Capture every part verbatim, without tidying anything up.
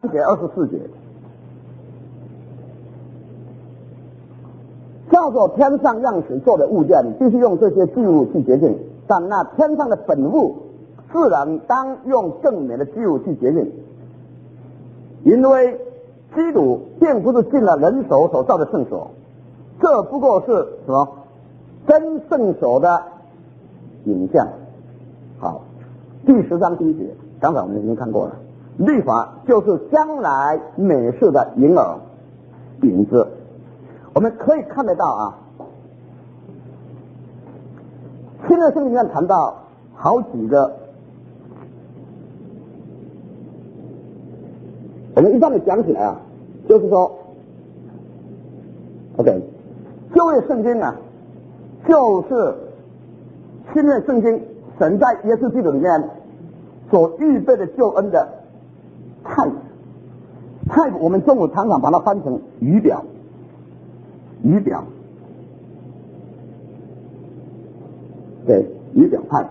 节二十四节，叫做天上样式做的物件，必须用这些祭物去洁净，但那天上的本物，自然当用更美的祭物去洁净，因为基督并不是进了人手所造的圣所，这不过是什么真圣所的影像。好，第十章第一节，刚才我们已经看过了。律法就是将来美事的影儿影子，我们可以看得到啊。新约圣经里面谈到好几个，我们一般的讲起来啊，就是说 ，OK， 旧约圣经啊，就是新约圣经神在耶稣基督里面所预备的救恩的type type， 我们中文常常把它翻成仪表，仪表，对，仪表 type。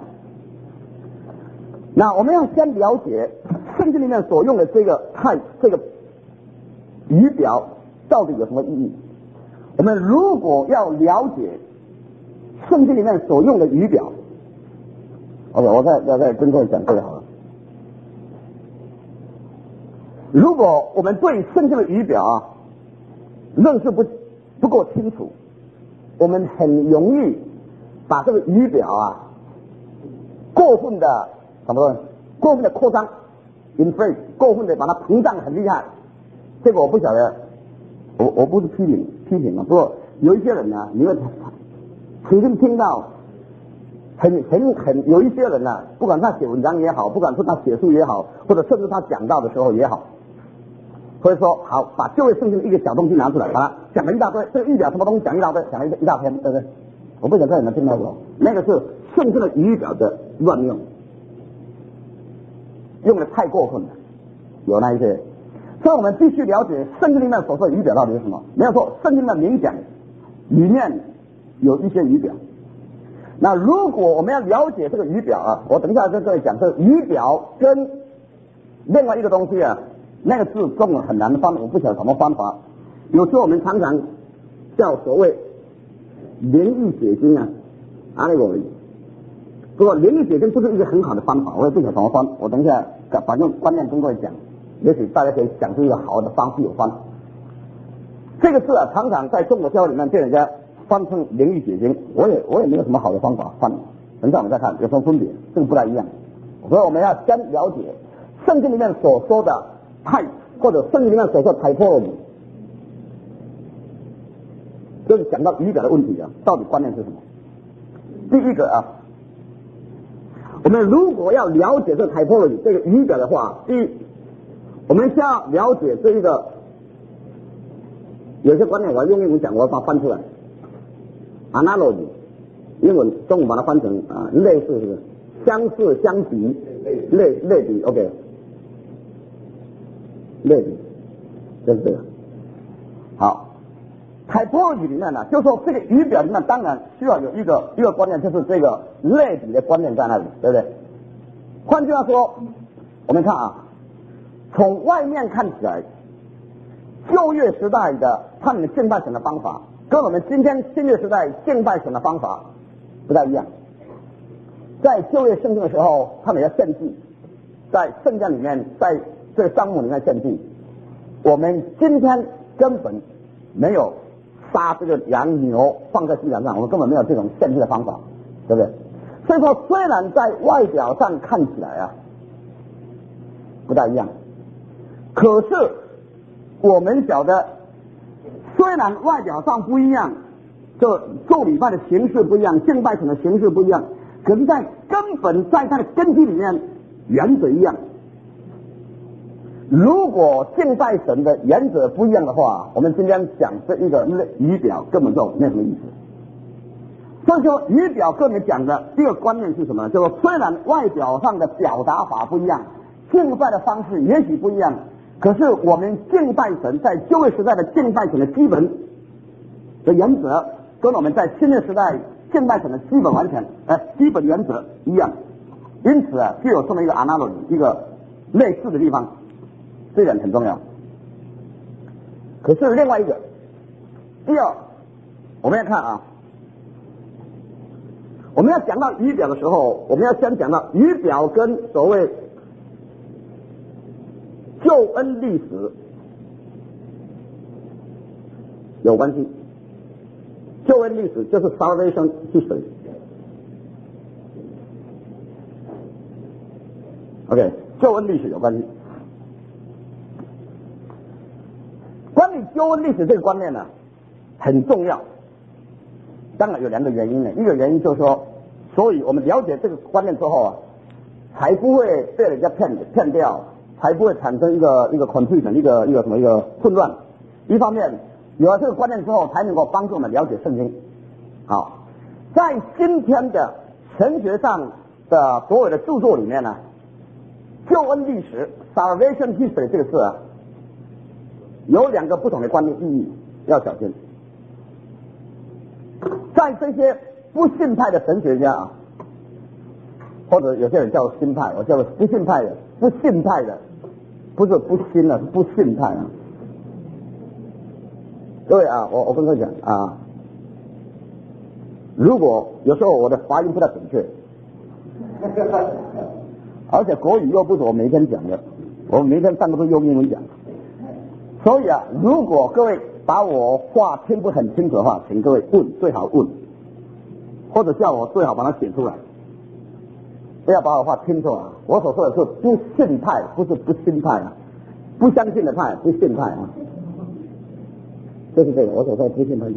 那我们要先了解圣经里面所用的这个 type 这个仪表到底有什么意义。我们如果要了解圣经里面所用的仪表 ，OK， 我再我再跟各位讲这个好了。如果我们对圣经的仪表啊认识不不够清楚，我们很容易把这个仪表啊过分的什么过分的扩张 inflate， 过分的把它膨胀很厉害。这个我不晓得，我我不是批评批评啊，不过有一些人呢、啊，你会曾经听到很很很有一些人呢、啊，不管他写文章也好，不管是他写书也好，或者甚至他讲道的时候也好，所以说好把旧约圣经的一个小东西拿出来，把它讲了一大堆，这个仪表什么东西讲一大堆，讲了一一大篇，对不对？我不晓得你们听到过，那个是圣经的仪表的乱用，用的太过分了，有那一些。所以我们必须了解圣经里面所说的仪表到底是什么。没有错，圣经的明讲里面有一些仪表。那如果我们要了解这个仪表啊，我等一下跟各位讲，这个仪表跟另外一个东西啊，那个字中文很难翻，我不晓得什么方法。有时候我们常常叫所谓灵异解经啊，啊那个，不过灵异解经不是一个很好的方法，我也不晓得怎么翻。我等一下反正观念跟各位讲。也许大家可以讲出一个好的方式有翻。这个字啊，常常在中国教会里面被人家翻成灵异解经，我也我也没有什么好的方法翻。等一下我们再看有什么分别，这个不太一样。所以我们要先了解圣经里面所说的type，或者圣经里面所说的 typology， 就是讲到仪表的问题啊，到底观念是什么？第一个啊，我们如果要了解这个 typology 这个仪表的话，第一，我们先要了解这一个，有些观念我要用英文讲，我要把它翻出来 ，analogy， 英文中文把它翻成啊类似是不是？相似、相比、类类比 ，OK， 类比，就是这个。好 ，typology 里面呢，就说这个仪表里面当然需要有一个一个观念，就是这个类比的观念在那里，对不对？换句话说，我们看啊。从外面看起来，旧约时代的他们敬拜神的方法，跟我们今天新约时代敬拜神的方法不太一样。在旧约圣经的时候，他们要献祭，在圣殿里面，在这个帐幕里面献祭。我们今天根本没有杀这个羊牛放在祭坛上，我们根本没有这种献祭的方法，对不对？所以说，虽然在外表上看起来啊不太一样。可是我们晓得，虽然外表上不一样，就做礼拜的形式不一样，敬拜神的形式不一样，可是在根本在它的根基里面原则一样。如果敬拜神的原则不一样的话，我们今天讲这一个仪表根本就没什么意思。所以说仪表跟你讲的第一个观念是什么呢？就是说虽然外表上的表达法不一样，敬拜的方式也许不一样，可是我们敬拜神在旧约时代的敬拜神的基本的原则，跟我们在新约时代敬拜神的基本完全呃基本原则一样，因此啊，就有这么一个 analogy， 一个类似的地方。 这点很重要。可是另外一个，第二，我们要看啊，我们要讲到仪表的时候，我们要先讲到仪表跟所谓救恩历史有关系。救恩历史就是 salvation history。OK， 救恩历史有关系。关于救恩历史这个观念呢，很重要。当然有两个原因呢，一个原因就是说，所以我们了解这个观念之后啊，才不会被人家骗骗掉，才不会产生一个一个 confusion， 一个一个什么一个混乱。一方面有了这个观念之后，才能够帮助我们了解圣经。好，在今天的神学上的所有的著作里面呢，救恩历史 salvation history 这个字啊，有两个不同的观念意义，要小心。在这些不信派的神学家啊，或者有些人叫新派，我叫做不信派的，不信派的，不是不信了，是不信派啊。各位啊，我我跟各位讲啊，如果有时候我的发音不太准确，而且国语又不是我每天讲的，我每天上课都用英文讲，所以啊，如果各位把我话听不很清楚的话，请各位问，最好问，或者叫我最好把它写出来，不要把我话听错啊。我所说的是不信派，不是不信派啊，不相信的派，不信派啊，就是这个，我所说的不信派就是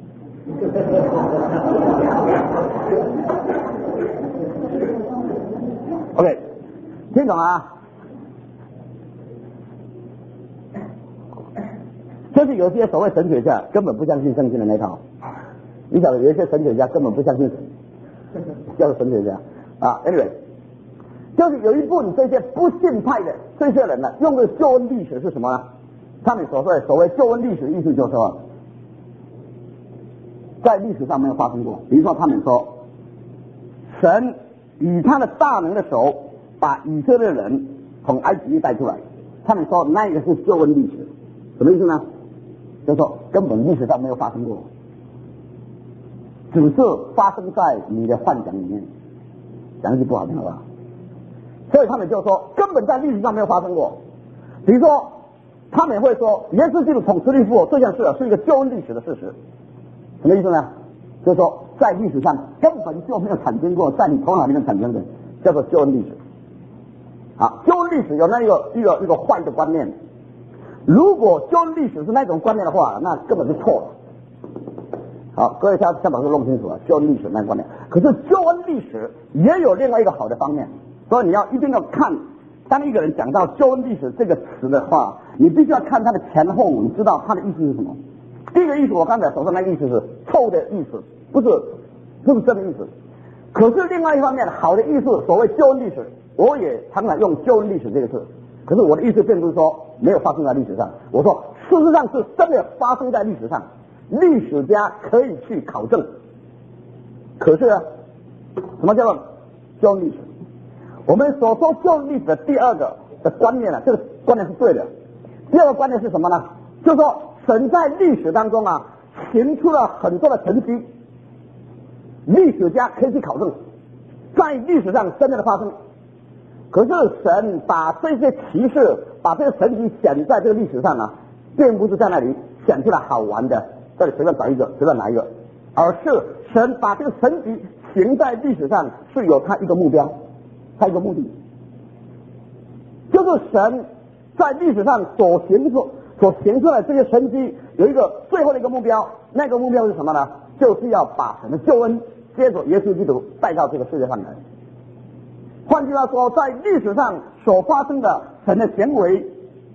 。OK， 听懂啊？就是有些所谓神学家根本不相信圣经的那套，你晓得有一些神学家根本不相信神，叫做神学家啊。Anyway， 就是有一部分这些不信派的这些人呢，用的救恩历史是什么呢？他们所谓所谓救恩历史意思就是说，在历史上没有发生过。比如说，他们说，神以他的大能的手把以色列人从埃及带出来，他们说那个是救恩历史，什么意思呢？就是说根本历史上没有发生过，只是发生在你的幻想里面，讲一句不好听好不好？所以他们就说根本在历史上没有发生过。比如说，他们会说耶稣基督从死里复活这件事是一个救恩历史的事实，什么意思呢？就是说在历史上根本就没有产生过，在你头脑里面产生的叫做救恩历史。好，救恩历史有那一个一个一个坏的观念。如果救恩历史是那种观念的话，那根本是错的。好，各位先先把这个弄清楚了，救恩历史那个观念。可是救恩历史也有另外一个好的方面，所以你要一定要看，当一个人讲到救恩历史这个词的话，你必须要看他的前后，你知道他的意思是什么。第一个意思，我刚才所说那个意思是错的意思，不是不是真的意思。可是另外一方面，好的意思，所谓救恩历史，我也常常用救恩历史这个字。可是我的意思并不是说没有发生在历史上，我说事实上是真的发生在历史上，历史家可以去考证。可是呢，什么叫做救恩历史？我们所说救恩历史的第二个的观念呢，这个观念是对的。第二个观念是什么呢？就是说神在历史当中啊，行出了很多的神迹，历史家可以去考证，在历史上真正的发生。可是神把这些奇事，把这些神迹显在这个历史上啊，并不是在那里显出来好玩的，这里随便找一个，随便拿一个，而是神把这个神迹行在历史上是有他一个目标，他一个目的，就是神在历史上所行出所行出来这些神迹有一个最后的一个目标，那个目标是什么呢？就是要把神的救恩接着耶稣基督带到这个世界上来。换句话说，在历史上所发生的神的行为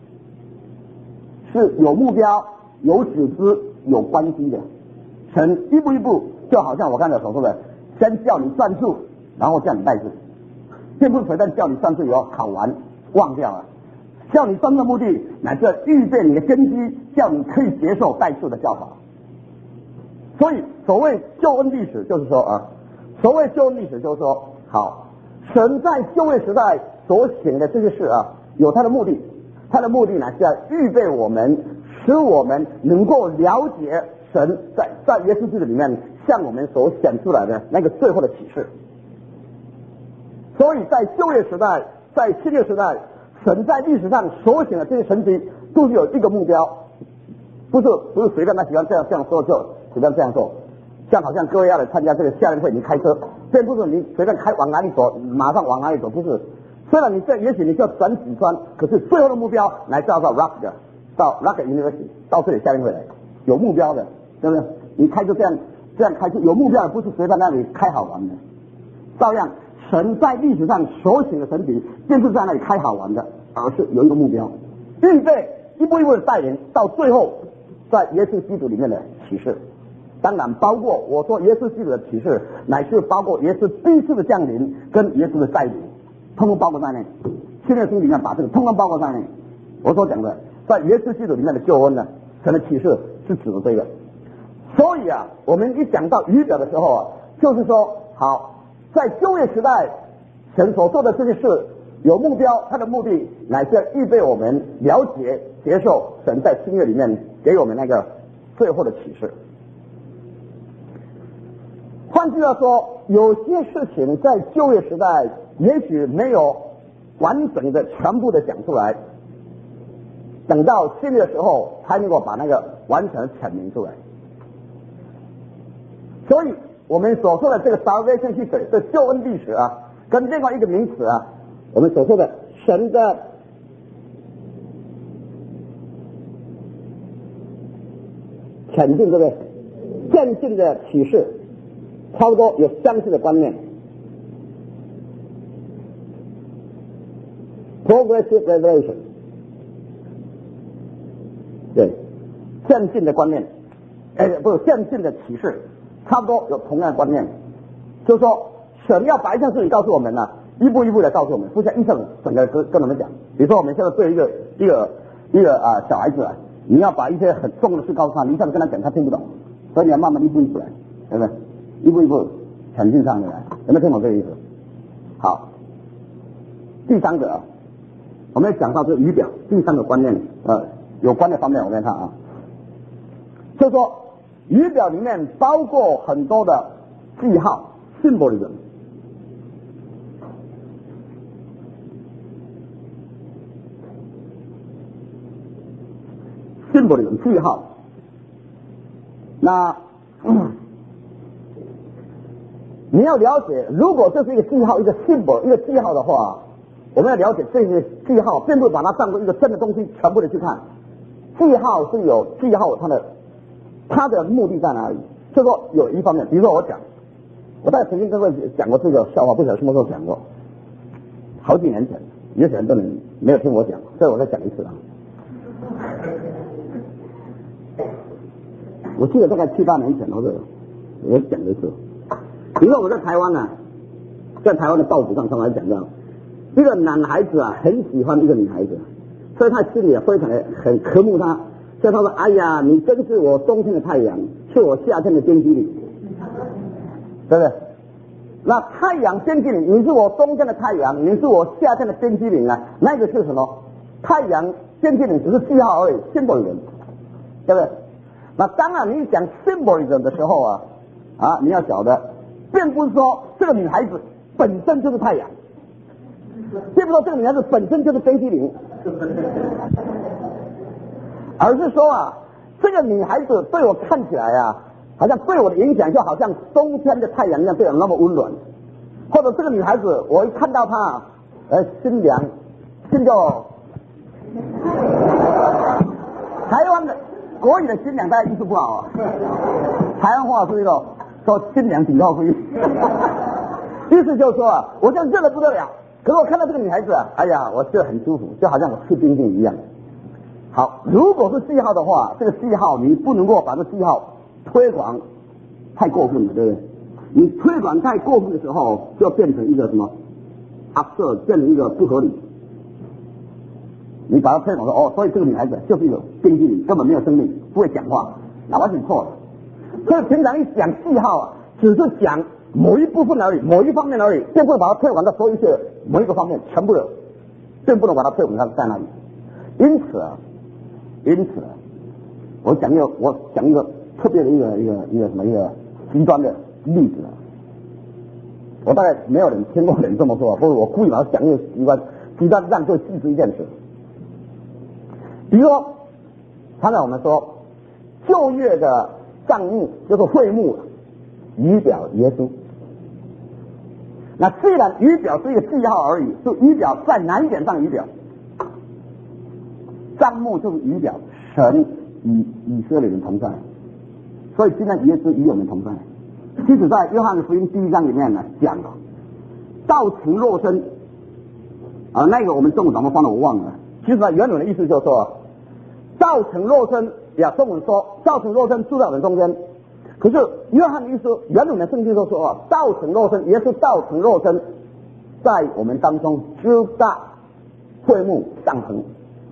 是有目标、有组织、有关系的。神一步一步，就好像我刚才所说的，先叫你算数，然后叫你代数，并不是随便叫你算数以后考完忘掉了，叫你算数的目的乃是预备你的根基，叫你可以接受代数的教法。所以所谓救恩历史就是说啊，所谓救恩历史就是说，好，神在旧约时代所行的这些事啊，有他的目的， 他的目的呢是要预备我们，使我们能够了解神在在耶稣基督里面向我们所显出来的那个最后的启示。所以在旧约时代，在新约时代，神在历史上所显的这些神迹都是有一个目标，不是不是随便他喜欢这样这样说就随便这样做。像好像各位要来参加这个夏令会，你开车，并不是你随便开往哪里走，马上往哪里走，不是。虽然你这也许你叫转几川，可是最后的目标来到到 Rock 的，到 Rock University， 到这里夏令会来，有目标的，对不对？你开车这样这样开车有目标的，不是随便那里开好玩的。照样，神在历史上所行的神迹，并不是在那里开好玩的，而是有一个目标，预备一步一步的带领，到最后在耶稣基督里面的启示。当然包括我说耶稣基督的启示，乃是包括耶稣第一次的降临跟耶稣的再临，通通包括在内。新约书里面把这个通通包括在内。我所讲的在耶稣基督里面的救恩呢，神的启示是指的这个。所以啊，我们一讲到仪表的时候啊，就是说好，在旧约时代神所做的这些事有目标，他的目的乃是要预备我们了解接受神在新约里面给我们那个最后的启示。换句话说，有些事情在旧约时代也许没有完整的全部的讲出来，等到新约的时候才能够把那个完全阐明出来。所以我们所说的这个 salvation history 这救恩历史啊，跟另外一个名词啊，我们所说的神的显进，对不对？渐进的启示差不多有相似的观念 ，progressive revelation， 对，渐进的观念，哎，不是渐进的启示，差不多有同样的观念，就是说，神要把一件事情告诉我们呢、啊，一步一步的告诉我们，不像医生整个跟跟我们讲。比如说，我们现在对一个一个一个啊小孩子啊，你要把一些很重的事告诉他，你一下子跟他讲，他听不懂，所以你要慢慢一步一步来，对不对？一步一步前进上面来，有没有听懂这个意思？好，第三个啊，我们要讲到这个仪表，第三个观念呃有关的方面，我们看啊，就是说仪表里面包括很多的记号 symbolism， symbolism 记号，那。嗯你要了解，如果这是一个记号，一个 symbol， 一个记号的话，我们要了解这些记号，并不是把它当作一个真的东西全部的去看。记号是有记号它的它的目的在哪里？就说有一方面，比如说我讲，我大概曾经跟各位讲过这个笑话，不晓得什么时候讲过，好几年前，也许很多人没有听我讲，所以我再讲一次啊。我记得大概七八年前或者我讲一次。比如说我在台湾呢、啊，在台湾的报纸上常常讲到，一个男孩子啊很喜欢一个女孩子，所以他心里非常的很渴慕她，所以他说：“哎呀，你真是我冬天的太阳，是我夏天的冰激凌，对不对？那太阳冰激凌，你是我冬天的太阳，你是我夏天的冰激凌啊，那个是什么？太阳冰激凌只是记号而已 ，symbolism， 对不对？那当然你讲 symbolism 的时候啊，啊你要晓得。”并不是说这个女孩子本身就是太阳，并不是说这个女孩子本身就是冰激凌，而是说啊，这个女孩子对我看起来啊，好像对我的影响就好像冬天的太阳一样，对我那么温暖。或者这个女孩子，我一看到她，呃，心凉，心就台湾的国语的心凉，大家意思不好啊，台湾话是一个。说心凉顶到灰，意思就是说啊，我这热的不得了，可是我看到这个女孩子啊，哎呀，我觉得很舒服，就好像我吃冰淇淋一样。好，如果是记号的话，这个记号你不能够把这记号推广太过分了，对不对？你推广太过分的时候，就变成一个什么 absurd， 变成一个不合理。你把它推广说哦，所以这个女孩子就是一个冰淇淋，根本没有生命，不会讲话，那完全错了。所以平常一讲记号啊，只是讲某一部分而已，某一方面而已，并不能把它推广到所有一些某一个方面全部的，并不能把它推广到在那里。 因此啊，因此啊，我讲一个我讲一个特别的一个一个一个什么一个极端的例子啊。我大概没有人听过人这么说，不过我故意把它讲一个极端极端让各位记住一件事。比如说，刚才我们说旧约的账目就是会幕仪表耶稣。那虽然仪表是一个记号而已，是仪表在哪一点上仪表？账目就是仪表神与以色列人同在，所以现在耶稣与我们同在。其实在约翰福音第一章里面呢讲了，道成肉身啊，那个我们中文怎么翻的我忘了。其实呢原文的意思就是说，道成肉身呀，中文说道成肉身住在我们中间。可是约翰的意思，原本的圣经就说，道成肉身，耶稣道成肉身，在我们当中支搭会幕帐篷，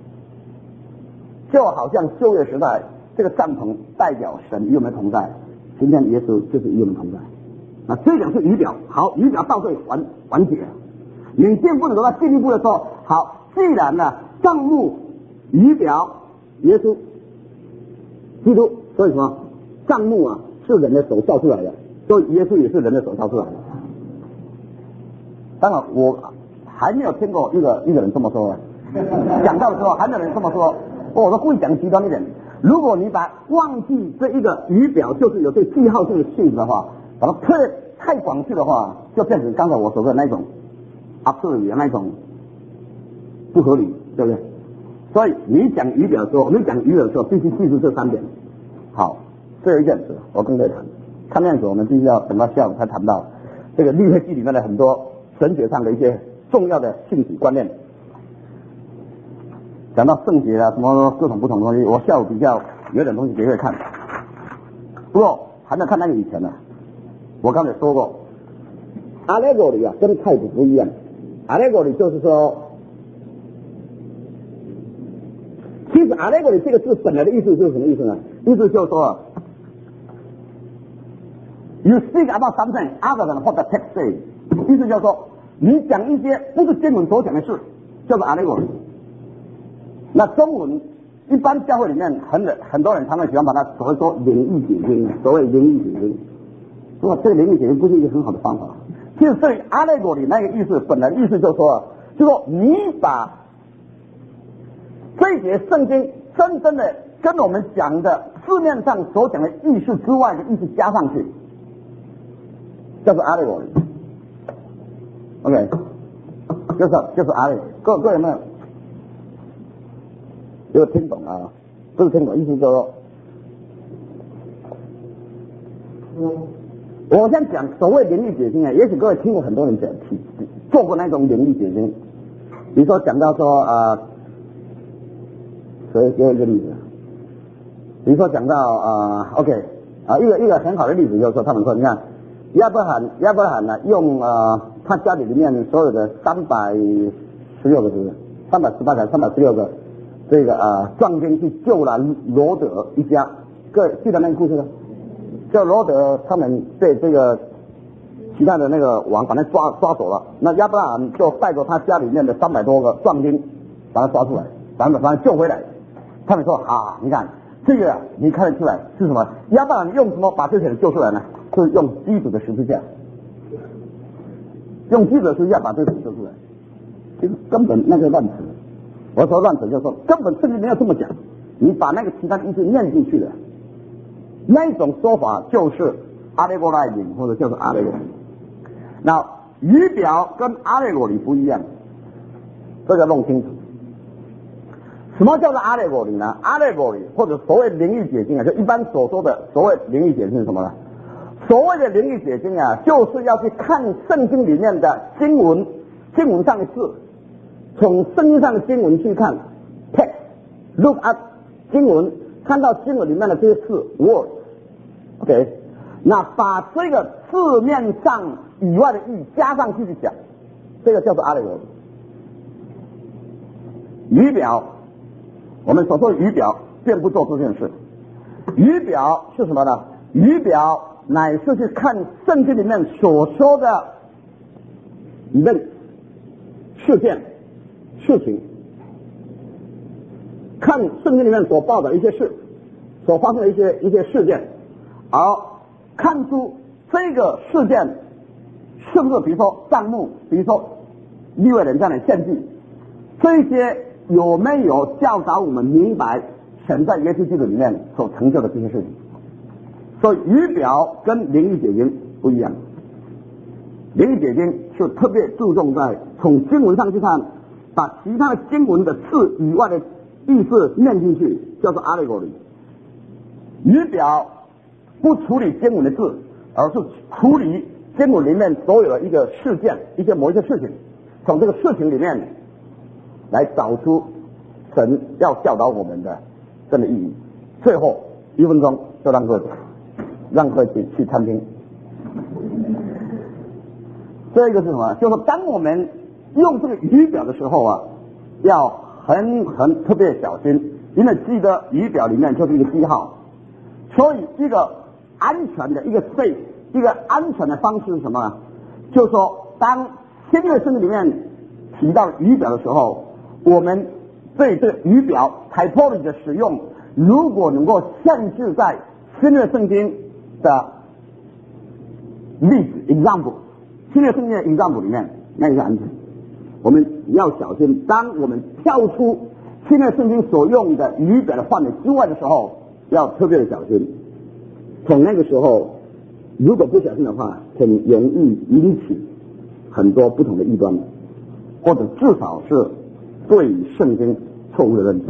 就好像旧约时代这个帐篷代表神与我们同在，今天耶稣就是与我们同在。那这两是仪表，好，仪表到这里完完结了。你进不能够进一步的说，好，既然呢帐幕、仪表、耶稣、基督，所以说帐幕啊是人的手造出来的，所以耶稣也是人的手造出来的。当然，我还没有听过一个一个人这么说，讲到的时候还没有人这么说。我说故意讲极端一点，如果你把忘记这一个仪表就是有这记号性的性质的话，把它推太广去的话，就变成刚才我说的那种 absurd 的那种不合理，对不对？所以你讲仪表的时候，你讲仪表的时候，必须记住这三点。好，最后一件事，我跟各位谈。看样子我们必须要等到下午才谈到这个立位记里面的很多神学上的一些重要的信息观念。讲到圣洁啊，什么各种不同的东西，我下午比较有点东西给各位看。不过还没有看那个以前呢，我刚才说过 ，allegory 啊跟 type 不一样。allegory 就是说，其实 allegory 这个字本来的意思就是什么意思呢？意思就是说 ，you speak about something other than what the text says， 意思就是说，你讲一些不是经文所讲的事，叫做 allegory。那中文一般教会里面很很多人常常喜欢把它所谓说灵异解经，所谓灵异解经，不过这个灵异解经不是一个很好的方法。其实对 allegory 那个意思，本来意思就是说，就说你把这一节圣经真正的跟我们讲的字面上所讲的意思之外的意思加上去，叫做 allegory。OK， 就是就是 allegory， 各各位有没有？有听懂啊？不是听懂，意思就是说，我先讲所谓灵异解经啊，也许各位听过很多人讲，做过那种灵异解经。比如说讲到说啊，所以给我一个例子，比如说讲到啊 ，OK 啊，一个一个很好的例子就是说，他们说，你看亚伯罕亚伯罕呢，用啊他家里里面所有的三百十六个是不是？三百十八个，三百十六个。这个啊，壮丁去救了罗德一家，各记得那个故事吗？叫罗德他们被这个其他的那个王把他抓抓走了，那亚伯拉罕就带着他家里面的三百多个壮丁把他抓出来，把他把他救回来。他们说啊，你看这个你看得出来是什么？亚伯拉罕用什么把这些人救出来呢？就是用基督的十字架，用基督的十字架把这些人救出来。其实根本那个乱词。我说乱子就是说，根本圣经没有这么讲，你把那个其他的意思念进去的，那种说法就是阿雷伯赖或者就是阿雷伯。那仪表跟阿雷伯里不一样，这个弄清楚。什么叫做阿雷伯里呢？阿雷伯里或者所谓灵异解经啊，就一般所说的所谓灵异解经是什么呢？所谓的灵异解经啊，就是要去看圣经里面的经文，经文上的字。从圣经上的经文去看 text look at 经文，看到经文里面的这些字 words OK， 那把这个字面上以外的意义加上去去讲，这个叫做 allegory。仪表，我们所说的仪表并不做这件事。仪表是什么呢？仪表乃是去看圣经里面所说的人事件事情， 看圣经里面所报的一些事，所发生的一些一些事件，而看出这个事件是不是比如说账目，比如说利未人这样的献祭，这些有没有教导我们明白神在耶稣基督里面所成就的这些事情？所以仪表跟灵意解经不一样，灵意解经是特别注重在从经文上去看，把其他的经文的字以外的意思念进去，叫做 allegory。仪表不处理经文的字，而是处理经文里面所有的一个事件，一些某一些事情，从这个事情里面来找出神要教导我们的真的意义。最后一分钟就让各位让各位去去餐厅。这个是什么？就是当我们用这个仪表的时候啊，要很很特别小心，因为记得仪表里面就是一个记号，所以一个安全的一个 safe 一个安全的方式是什么呢？就是说，当新约圣经里面提到仪表的时候，我们对这个仪表 typology 的使用，如果能够限制在新约圣经的例子 example， 新约圣经的 example 里面，那是安全。我们要小心，当我们跳出新约圣经所用的仪表的范围之外的时候，要特别的小心。从那个时候，如果不小心的话，很容易引起很多不同的异端，或者至少是对圣经错误的认知。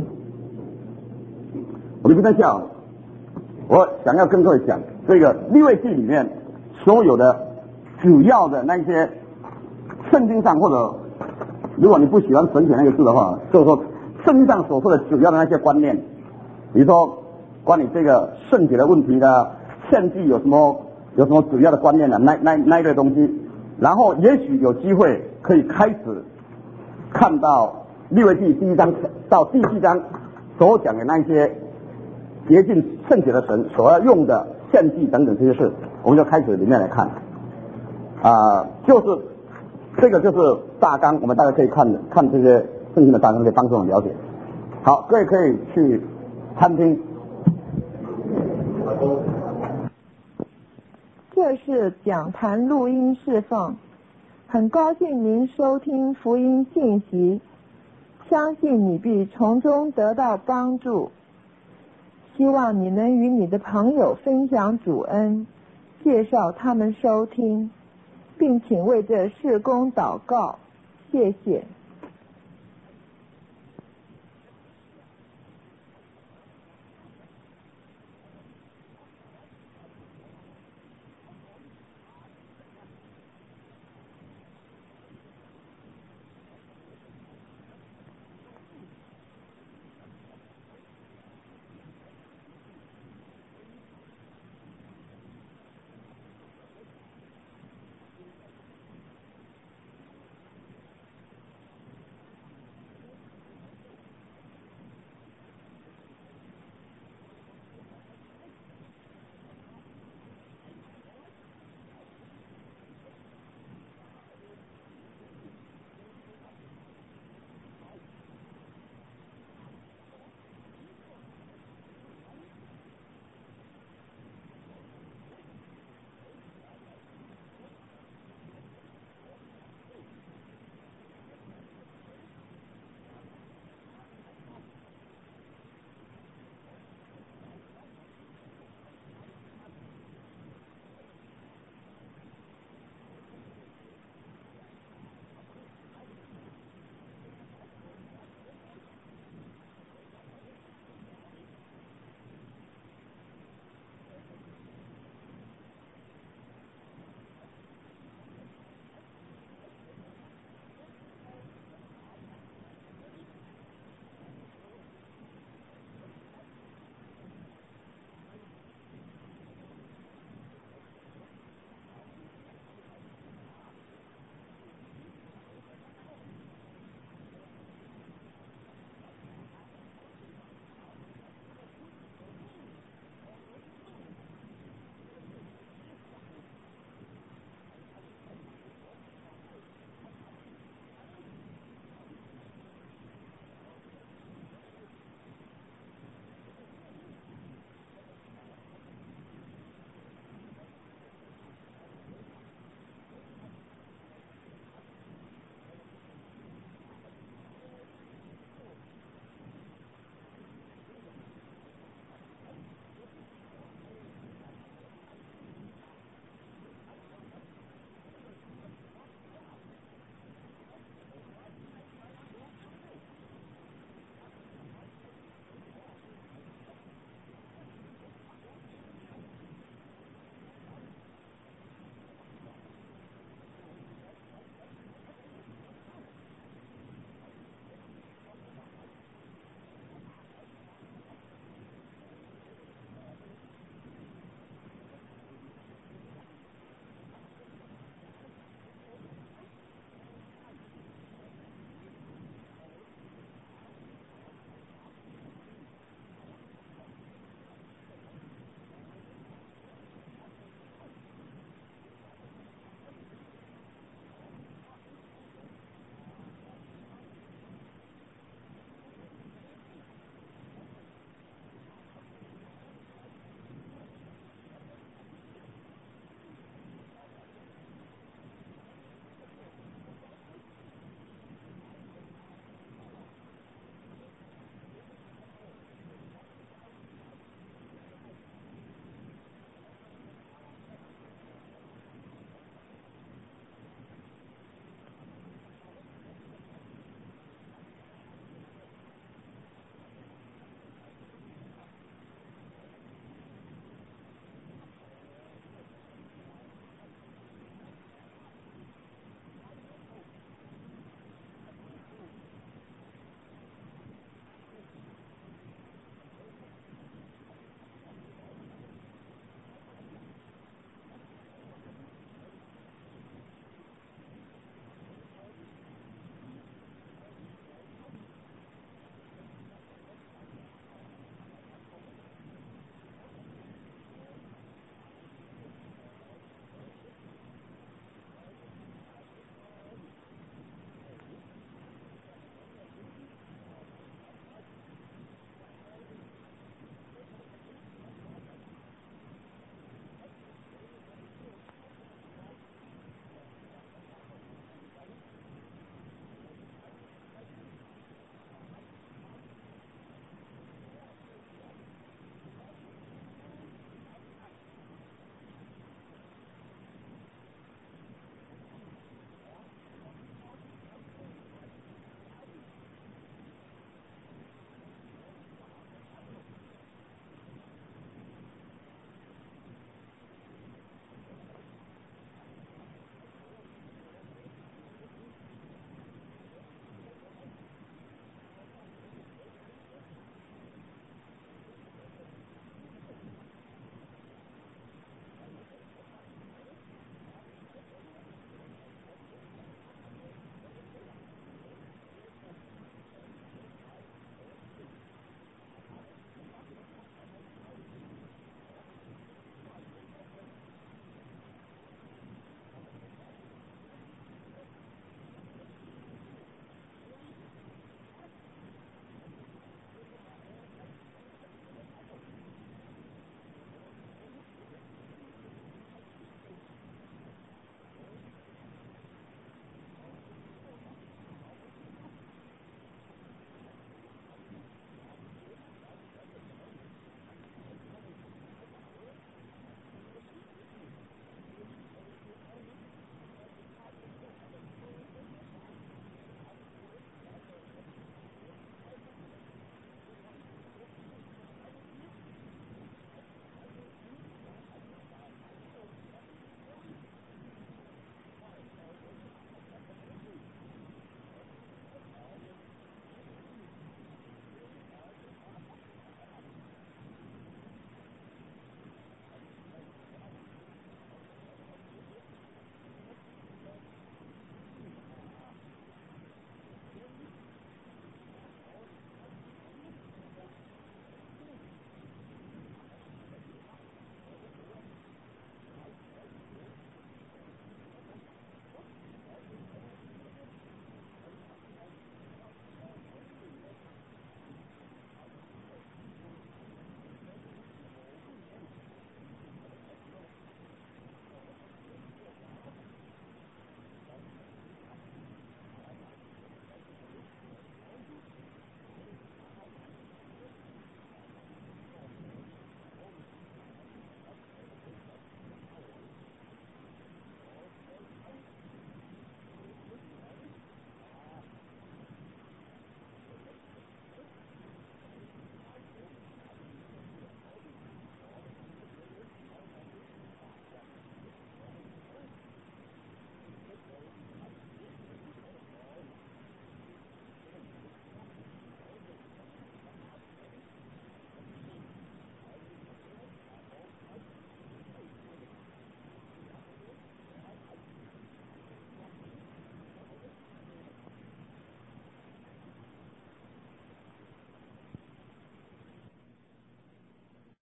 我们今天下午，我想要跟各位讲这个利未记里面所有的主要的那些圣经上，或者如果你不喜欢神学那个字的话，就是说圣经上所说的主要的那些观念，比如说关于这个圣洁的问题的献祭有什么有什么主要的观念的那那那一类东西，然后也许有机会可以开始看到利未记第一章到第七章所讲的那些洁净圣洁的神所要用的献祭等等这些事，我们就开始里面来看啊、呃，就是这个就是大纲，我们大家可以看看这些圣经的大纲，可以帮助我们了解。好，各位可以去餐厅。 这是讲坛录音释放，很高兴您收听福音信息，相信你必从中得到帮助。希望你能与你的朋友分享主恩，介绍他们收听，并请为这事工祷告，谢谢。